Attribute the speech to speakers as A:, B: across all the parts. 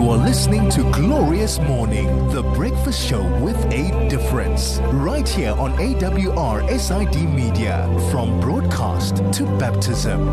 A: You are listening to Glorious Morning, the breakfast show with a difference. Right here on AWR SID Media, from broadcast to baptism.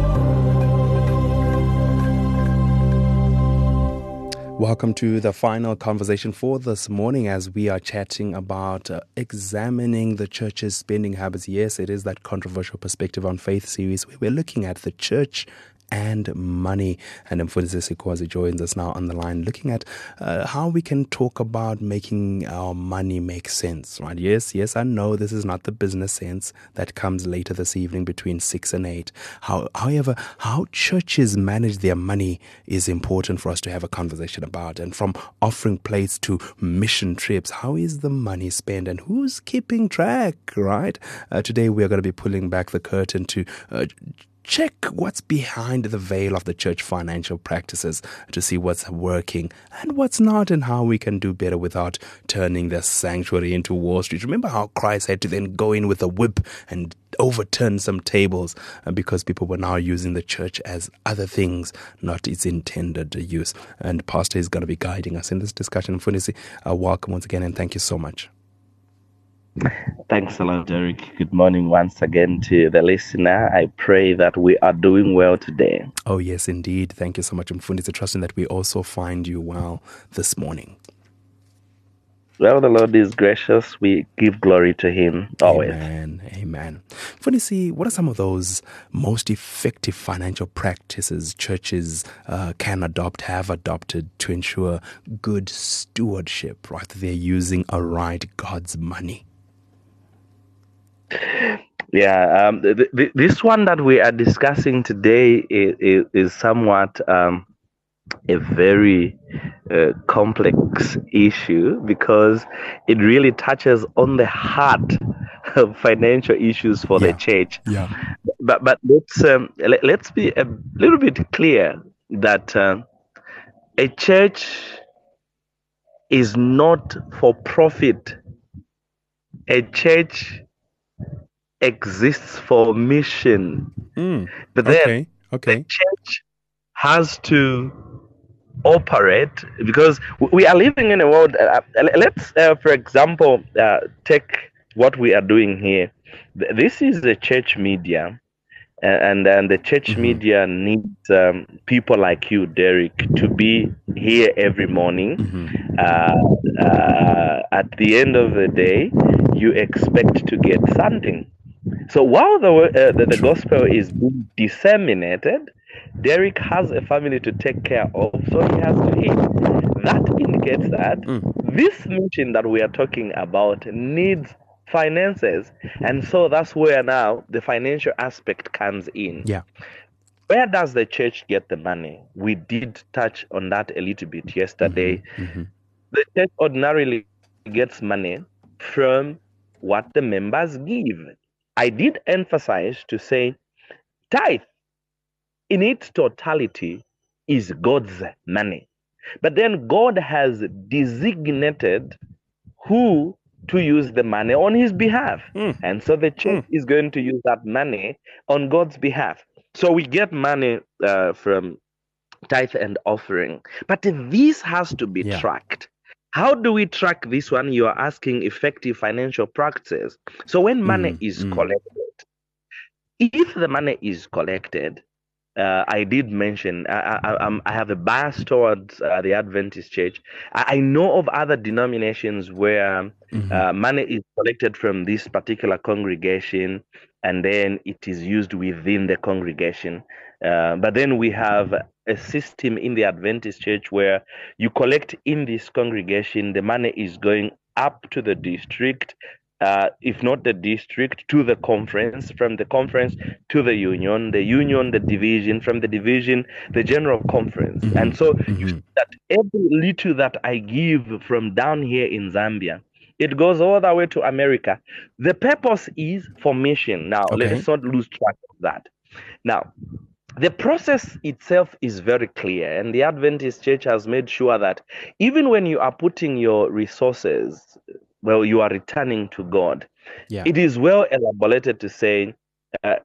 B: Welcome to the final conversation for this morning as we are chatting about examining the church's spending habits. Yes, it is that controversial perspective on faith series where we're looking at the church and money. And Mfundisi Sikwazi joins us now on the line, looking at how we can talk about making our money make sense, right? Yes, I know this is not the business sense that comes later this evening between 6 and 8. However, how churches manage their money is important for us to have a conversation about. And from offering plates to mission trips, how is the money spent and who's keeping track, right? Today we are going to be pulling back the curtain to check what's behind the veil of the church financial practices to see what's working and what's not, and how we can do better without turning the sanctuary into Wall Street. Remember how Christ had to then go in with a whip and overturn some tables because people were now using the church as other things, not its intended use. And Pastor is going to be guiding us in this discussion. Mfundisi, welcome once again, and thank you so much.
C: Thanks a lot, Derek. Good morning once again to the listener. I pray that we are doing well today.
B: Oh, yes, indeed. Thank you so much, Mfundisi, trusting that we also find you well this morning.
C: Well, the Lord is gracious. We give glory to Him always.
B: Amen. Mfundisi, what are some of those most effective financial practices churches can adopt, have adopted to ensure good stewardship, right? They're using aright God's money.
C: Yeah, this one that we are discussing today is somewhat a very complex issue because it really touches on the heart of financial issues for the church.
B: Yeah.
C: But let's be a little bit clear that a church is not for profit. A church exists for mission. But then the church has to operate because we are living in a world. Let's, for example, take what we are doing here. This is the church media, and the church media needs people like you, Derek, to be here every morning. At the end of the day, you expect to get something. So while the gospel is being disseminated, Derek has a family to take care of, so he has to eat. That indicates that this mission that we are talking about needs finances, and so that's where now the financial aspect comes in.
B: Yeah.
C: Where does the church get the money? We did touch on that a little bit yesterday. The church ordinarily gets money from what the members give. I did emphasize to say tithe in its totality is God's money. But then God has designated who to use the money on his behalf. And so the church is going to use that money on God's behalf. So we get money from tithe and offering. But this has to be tracked. How do we track this one? You are asking effective financial practices. So when money is collected, if the money is collected, I did mention I have a bias towards the Adventist Church. I know of other denominations where money is collected from this particular congregation and then it is used within the congregation. But then we have a system in the Adventist Church where you collect in this congregation, the money is going up to the district, if not the district, to the conference, from the conference to the union, the division, from the division, the general conference. And so you see that every little that I give from down here in Zambia, it goes all the way to America. The purpose is for mission. Now, let's not lose track of that. Now, the process itself is very clear, and the Adventist Church has made sure that even when you are putting your resources, well, you are returning to God. It is well elaborated to say,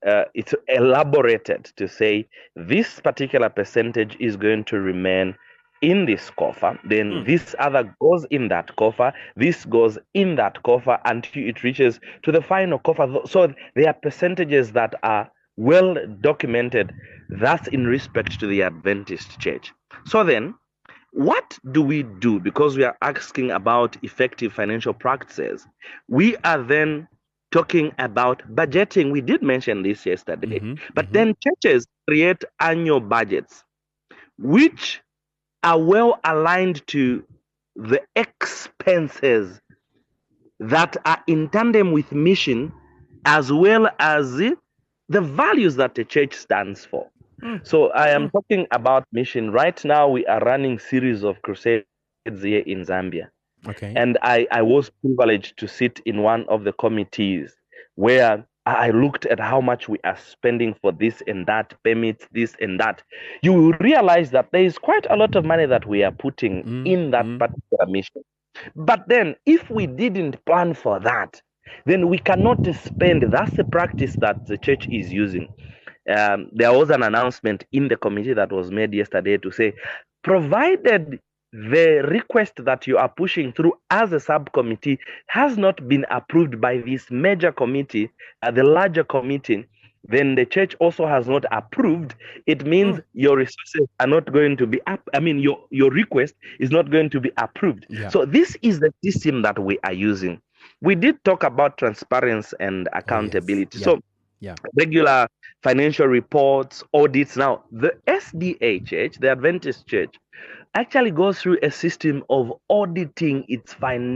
C: this particular percentage is going to remain in this coffer, then this other goes in that coffer, this goes in that coffer until it reaches to the final coffer. So there are percentages that are well documented. That's in respect to the Adventist church. So then, what do we do? Because we are asking about effective financial practices. We are then talking about budgeting. We did mention this yesterday. But then churches create annual budgets, which are well aligned to the expenses that are in tandem with mission, as well as the values that the church stands for. So I am talking about mission. Right now, we are running series of crusades here in Zambia.
B: Okay.
C: And I was privileged to sit in one of the committees where I looked at how much we are spending for this and that, permits, this and that. You will realize that there is quite a lot of money that we are putting in that particular mission. But then, if we didn't plan for that, then we cannot spend. That's the practice that the church is using. There was an announcement in the committee that was made yesterday to say, provided the request that you are pushing through as a subcommittee has not been approved by this major committee, the larger committee, then the church also has not approved. It means your resources are not going to be up. I mean, your request is not going to be approved. Yeah. So this is the system that we are using. We did talk about transparency and accountability. Yes. So regular financial reports, audits. Now, the SDA church, the Adventist church, actually goes through a system of auditing its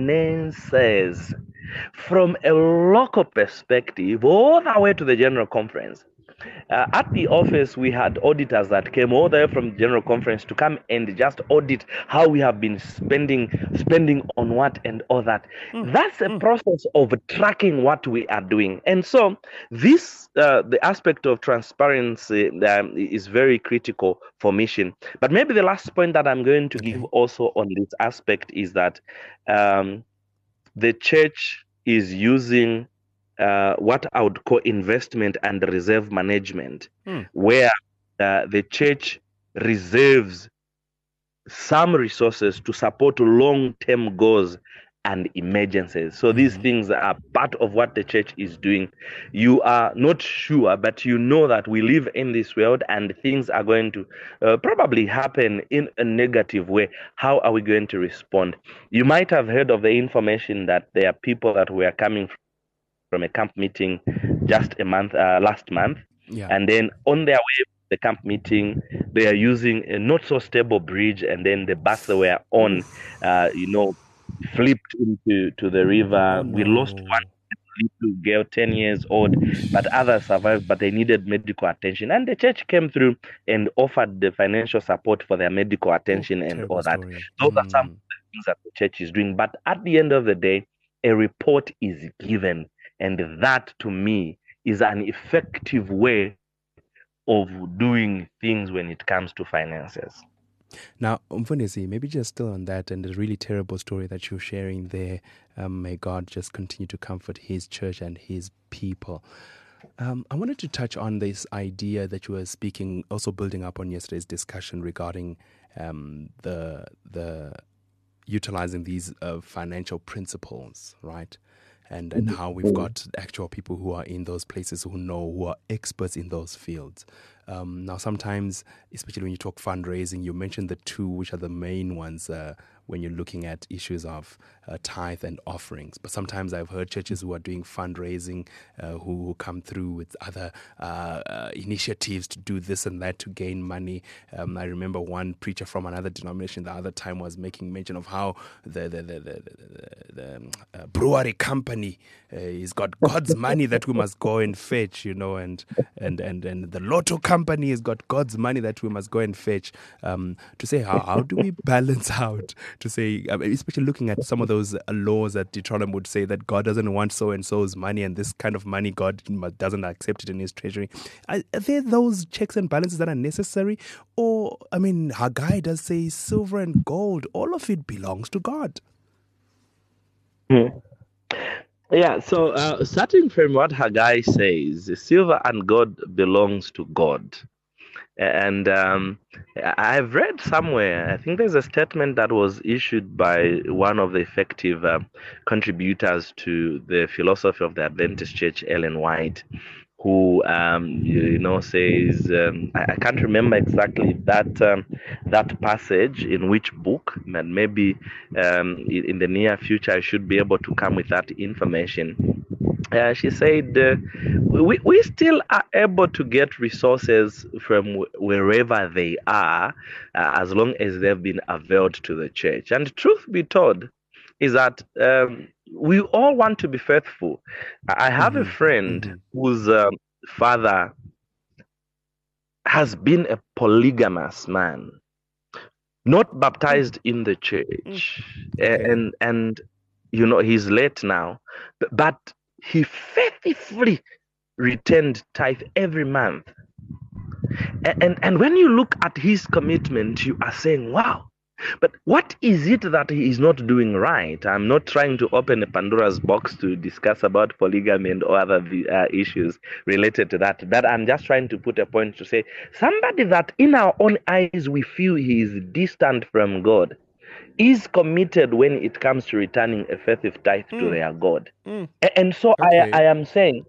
C: finances from a local perspective all the way to the General Conference. At the office, we had auditors that came all the way from the General Conference to come and just audit how we have been spending on what and all that. That's a process of tracking what we are doing. And so this, the aspect of transparency is very critical for mission. But maybe the last point that I'm going to give also on this aspect is that the church is using what I would call investment and reserve management, where the church reserves some resources to support long-term goals and emergencies. So these things are part of what the church is doing. You are not sure, but you know that we live in this world and things are going to probably happen in a negative way. How are we going to respond? You might have heard of the information that there are people that were coming from a camp meeting just last month, and then on their way to the camp meeting, they are using a not so stable bridge, and then the bus they were on, flipped into the river. We lost one little girl, 10 years old, but others survived, but they needed medical attention, and the church came through and offered the financial support for their medical attention and all that. Those are some of the things that the church is doing. But at the end of the day, a report is given. And that, to me, is an effective way of doing things when it comes to finances.
B: Now, Mfundisi, maybe just still on that and the really terrible story that you're sharing there, may God just continue to comfort his church and his people. I wanted to touch on this idea that you were speaking, also building up on yesterday's discussion regarding the utilizing these financial principles, right? And how we've got actual people who are in those places who are experts in those fields. Now, sometimes, especially when you talk fundraising, you mentioned the two, which are the main ones when you're looking at issues of tithe and offerings. But sometimes I've heard churches who are doing fundraising who come through with other initiatives to do this and that to gain money. I remember one preacher from another denomination the other time was making mention of how the brewery company has got God's money that we must go and fetch, and the lotto company has got God's money that we must go and fetch. To say how do we balance out? To say, especially looking at some of those laws that Deuteronomy would say that God doesn't want so and so's money, and this kind of money God doesn't accept it in his treasury. Are there those checks and balances that are necessary? Or, Haggai does say silver and gold, all of it belongs to God.
C: Yeah, so starting from what Haggai says, silver and gold belongs to God. And I've read somewhere, I think there's a statement that was issued by one of the effective contributors to the philosophy of the Adventist Church, Ellen White, who says, I can't remember exactly that passage in which book, but maybe in the near future I should be able to come with that information. She said, we still are able to get resources from wherever they are, as long as they've been availed to the church. And truth be told, is that we all want to be faithful. I have a friend whose father has been a polygamous man, not baptized in the church, and he's late now, but he faithfully returned tithe every month. And when you look at his commitment, you are saying, wow. But what is it that he is not doing right? I'm not trying to open a Pandora's box to discuss about polygamy and other issues related to that. But I'm just trying to put a point to say, somebody that in our own eyes we feel he is distant from God is committed when it comes to returning a faithful tithe to their God. And so I am saying,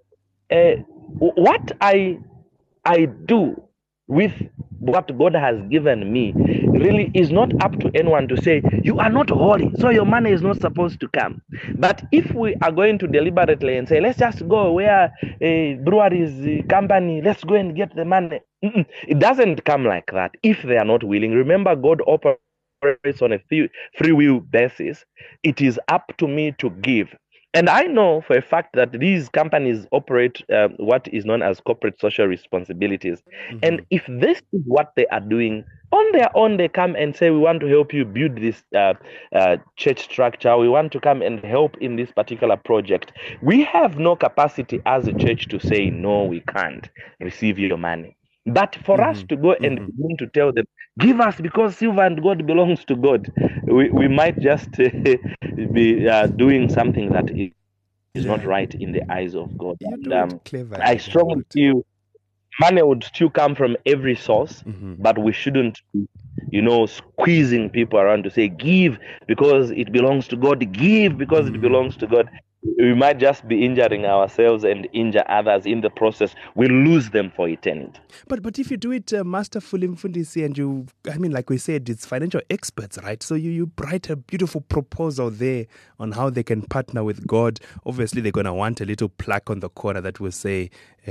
C: what I do with what God has given me really is not up to anyone to say, you are not holy, so your money is not supposed to come. But if we are going to deliberately and say, let's just go where a brewery's company, let's go and get the money. It doesn't come like that if they are not willing. Remember, God operates on a free will basis. It is up to me to give. And I know for a fact that these companies operate what is known as corporate social responsibilities. And if this is what they are doing, on their own, they come and say, we want to help you build this church structure. We want to come and help in this particular project. We have no capacity as a church to say, no, we can't receive your money. But for us to go and begin to tell them, give us because silver and gold belongs to God, we might just be doing something that is not right in the eyes of God. And, I strongly feel money would still come from every source, but we shouldn't be, squeezing people around to say, give because it belongs to God, give because it belongs to God. We might just be injuring ourselves and injure others in the process. We lose them for eternity.
B: But if you do it masterfully, Mfundisi, and like we said, it's financial experts, right? So you write a beautiful proposal there on how they can partner with God. Obviously, they're going to want a little plaque on the corner that will say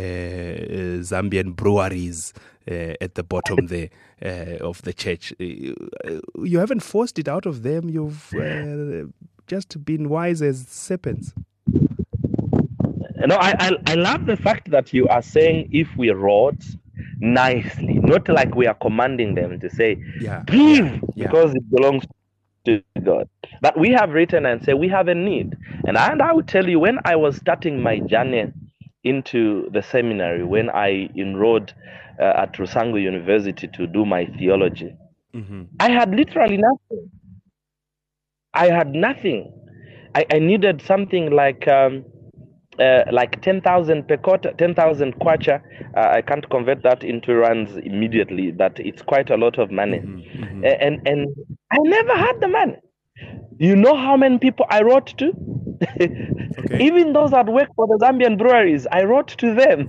B: Zambian breweries at the bottom there of the church. You haven't forced it out of them. You've just been wise as serpents.
C: No, I love the fact that you are saying if we wrote nicely, not like we are commanding them to say, give because it belongs to God. But we have written and say we have a need. And I will tell you, when I was starting my journey into the seminary, when I enrolled at Rusango University to do my theology, I had literally nothing. I had nothing. I needed something like 10,000 per quarter, 10,000 kwacha. I can't convert that into rands immediately, but it's quite a lot of money. And I never had the money. You know how many people I wrote to? Even those that work for the Zambian breweries, I wrote to them.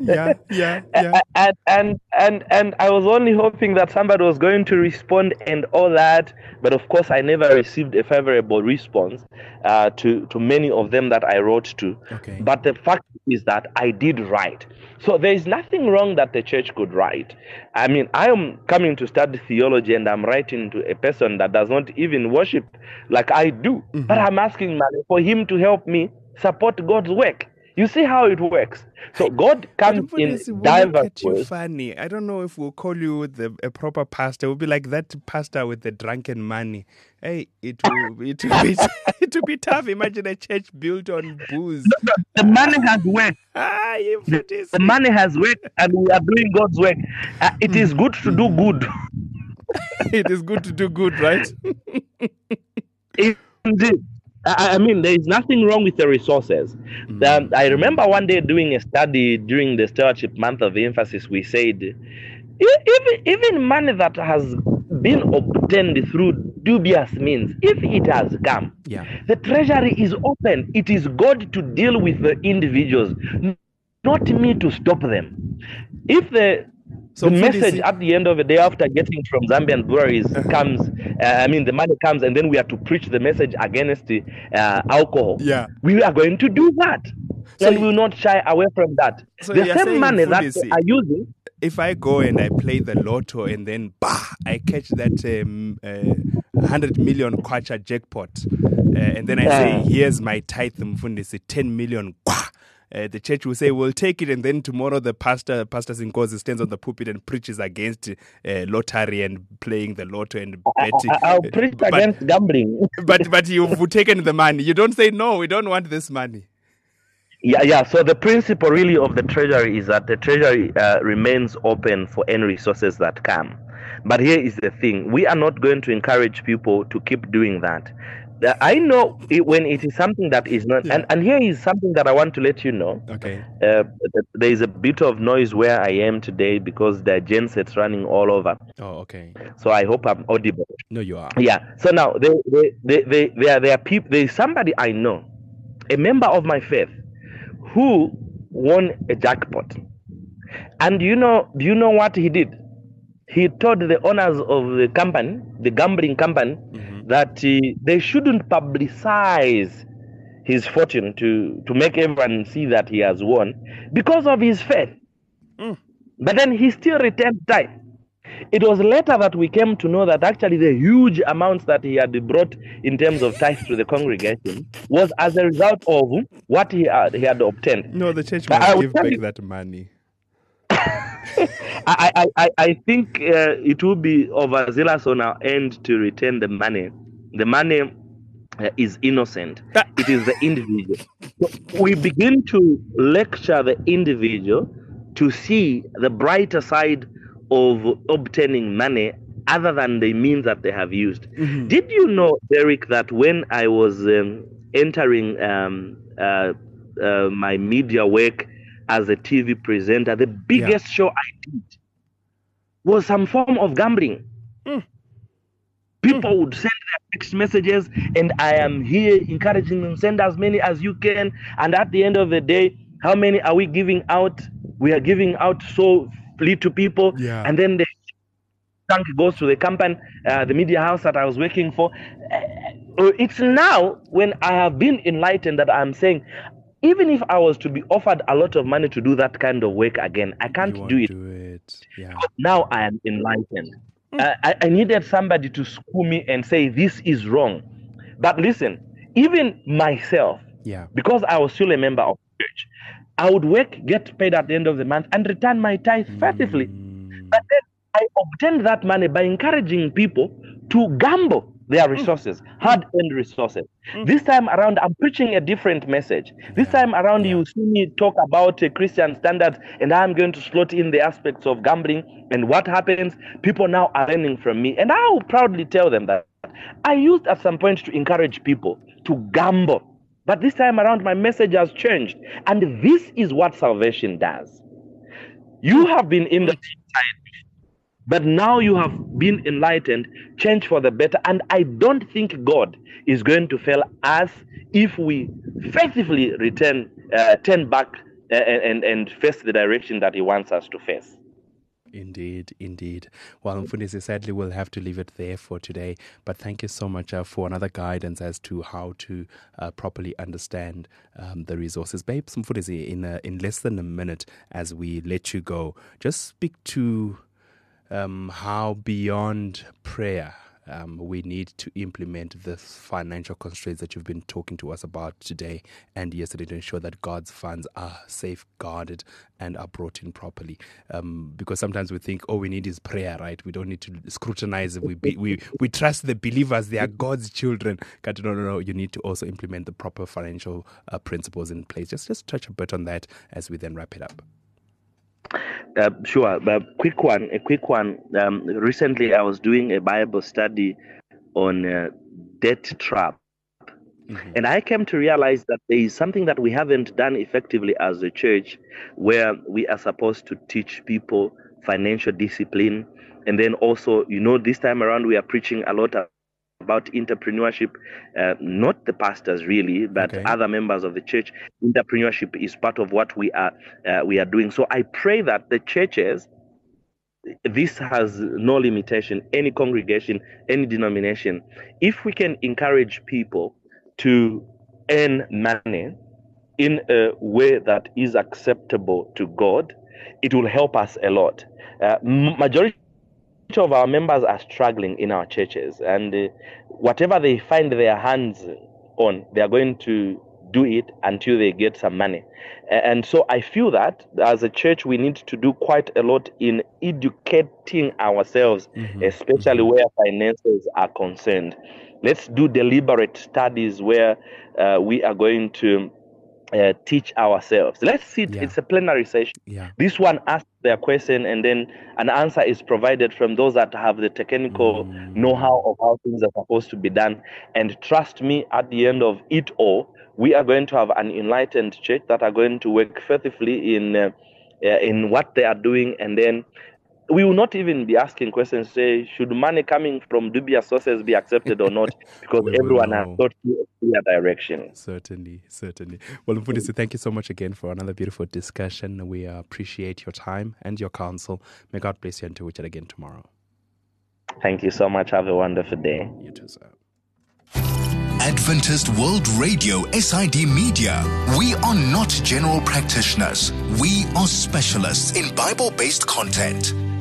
C: And I was only hoping that somebody was going to respond and all that. But of course, I never received a favorable response to many of them that I wrote to. But the fact is that I did write. So there is nothing wrong that the church could write. I mean, I am coming to study theology and I'm writing to a person that does not even worship like I do. But I'm asking money for him to help me support God's work. You see how it works. So God comes in diverse ways.
B: Funny. I don't know if we'll call you a proper pastor. It will be like that pastor with the drunken money. Hey, it will be tough. Imagine a church built on booze.
C: The money has worked. The money has worked, and we are doing God's work. It is good to do good.
B: It is good to do good, right?
C: Indeed. I mean, there is nothing wrong with the resources. I remember one day doing a study during the stewardship month of emphasis. We said, Even money that has been obtained through dubious means, if it has come, the treasury is open. It is God to deal with the individuals, not me to stop them. If the message at the end of the day after getting from Zambian breweries comes, the money comes, and then we have to preach the message against alcohol. We are going to do that. So and we will not shy away from that. So the same money that they are using.
B: If I go and I play the lotto and then I catch that 100 million kwacha jackpot, and then I say, here's my tithe, Mfundisi, 10 million kwa. The church will say, we'll take it, and then tomorrow the Pastor Zinkosi stands on the pulpit and preaches against lottery and playing the lotto and betting.
C: I'll preach against gambling.
B: but you've taken the money. You don't say, no, we don't want this money.
C: Yeah. So the principle really of the treasury is that the treasury remains open for any resources that come. But here is the thing. We are not going to encourage people to keep doing that. I know when it is something that is not, and here is something that I want to let you know.
B: Okay.
C: There is a bit of noise where I am today because there are gensets running all over.
B: Oh, okay.
C: So I hope I'm audible.
B: No, you are.
C: Yeah. So now there are people. There is somebody I know, a member of my faith, who won a jackpot. And do you know what he did? He told the owners of the company, the gambling company, that they shouldn't publicize his fortune to make everyone see that he has won because of his faith. But then he still returned tithe. It was later that we came to know that actually the huge amounts that he had brought in terms of tithes to the congregation was as a result of what he had obtained.
B: No, the church must give back that money.
C: I think it will be overzealous on our end to return the money. The money is innocent. It is the individual. So we begin to lecture the individual to see the brighter side of obtaining money other than the means that they have used. Did you know, Derek, that when I was entering my media work as a TV presenter, the biggest show I did was some form of gambling. People would send their text messages, and I am here encouraging them, send as many as you can. And at the end of the day, how many are we giving out? We are giving out so little people. And then the chunk goes to the company, the media house that I was working for. It's now when I have been enlightened that I'm saying, even if I was to be offered a lot of money to do that kind of work again, I can't do it. Now I am enlightened. I needed somebody to school me and say, this is wrong. But listen, even myself, because I was still a member of the church, I would work, get paid at the end of the month, and return my tithe faithfully. But then I obtained that money by encouraging people to gamble their resources, hard-earned resources. This time around, I'm preaching a different message. This time around, you see me talk about Christian standards, and I'm going to slot in the aspects of gambling. And what happens? People now are learning from me. And I will proudly tell them that I used at some point to encourage people to gamble. But this time around, my message has changed. And this is what salvation does. You have been in the side, but now you have been enlightened, change for the better. And I don't think God is going to fail us if we faithfully turn back and face the direction that he wants us to face.
B: Indeed. Well, Mfundisi, sadly, we'll have to leave it there for today. But thank you so much for another guidance as to how to properly understand the resources. Babe, Mfundisi, in less than a minute, as we let you go, just speak to how beyond prayer we need to implement the financial constraints that you've been talking to us about today and yesterday to ensure that God's funds are safeguarded and are brought in properly. Because sometimes we think, we need is prayer, right? We don't need to scrutinize. We trust the believers. They are God's children. No. You need to also implement the proper financial principles in place. Just touch a bit on that as we then wrap it up.
C: Sure. A quick one. Recently, I was doing a Bible study on debt trap. And I came to realize that there is something that we haven't done effectively as a church, where we are supposed to teach people financial discipline. And then also, this time around we are preaching a lot about entrepreneurship, not the pastors really, but other members of the church. Entrepreneurship is part of what we are doing. So I pray that the churches, this has no limitation, any congregation, any denomination, if we can encourage people to earn money in a way that is acceptable to God, it will help us a lot. Majority of our members are struggling in our churches, and whatever they find their hands on, they are going to do it until they get some money. And so I feel that as a church, we need to do quite a lot in educating ourselves, especially where finances are concerned. Let's do deliberate studies where we are going to teach ourselves. Let's see, it's a plenary session. This one asks their question, and then an answer is provided from those that have the technical know-how of how things are supposed to be done. And trust me, at the end of it all, we are going to have an enlightened church that are going to work faithfully in what they are doing. And then we will not even be asking questions, say, should money coming from dubious sources be accepted or not? Because everyone has thought through a clear direction.
B: Certainly. Well, Mfundisi, thank you so much again for another beautiful discussion. We appreciate your time and your counsel. May God bless you until we chat again tomorrow.
C: Thank you so much. Have a wonderful day.
B: You too, sir.
A: Adventist World Radio SID Media. We are not general practitioners. We are specialists in Bible-based content.